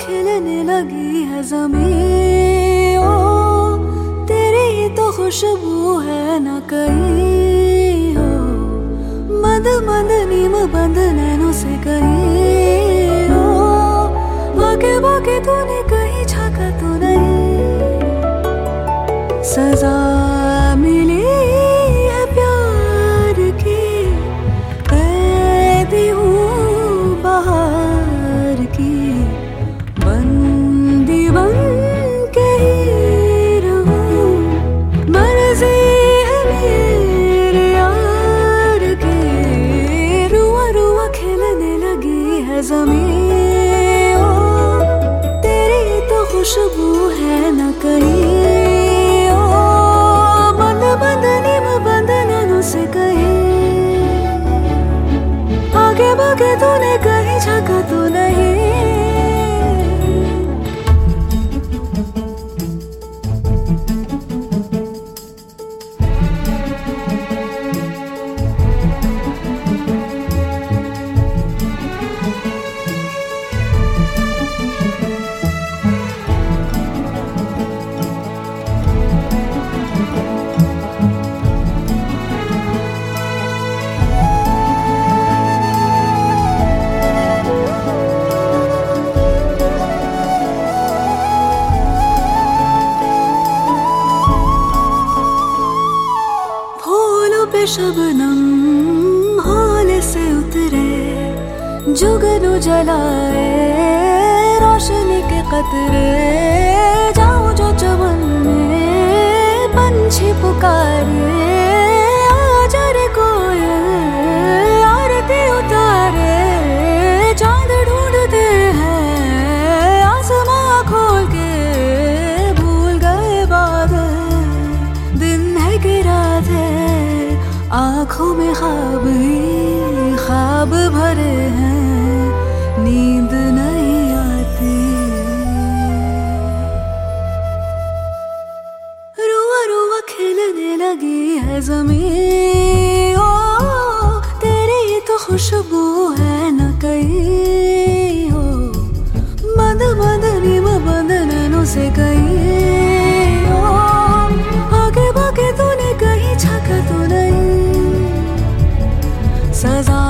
खिलने लगी है ज़मीं। ओ तेरी ही तो खुशबू है न कहीं हो, मद मद नीम बंद नैनों से कहीं हो। भागे भागे तूने कहीं झांका तो नहीं, सजा मिली है प्यार की, कैदी हूँ बाहर की, बंदी बन के ही रहूं। मर्जी है मेरे यार की, रुआ रुआ खिलने लगी है ज़मीं। ओ तेरी तो खुशबू है न कहीं, से कहीं आगे भागे तूने कहीं झांका तो नहीं। शबनम हौले से उतरे, जुगनू जलाए रोशनी के कतरे। जाऊं जो चमन में पंछी पुकारे, आजा रे कोयल आरती उतारे। चांद ढूंढते हैं आसमां खोल के, भूल गए बादल दिन है कि रात है। आँखों में ख्वाब ही ख्वाब भरे हैं, नींद नहीं आती। रुआ रुआ खिलने लगी है ज़मीं। ओ तेरी तो खुशबू है न कहीं हो, मद मद नीम बंद नैनों से कहीं हो। आगे भागे तूने कहीं झांका तो नहीं, सजा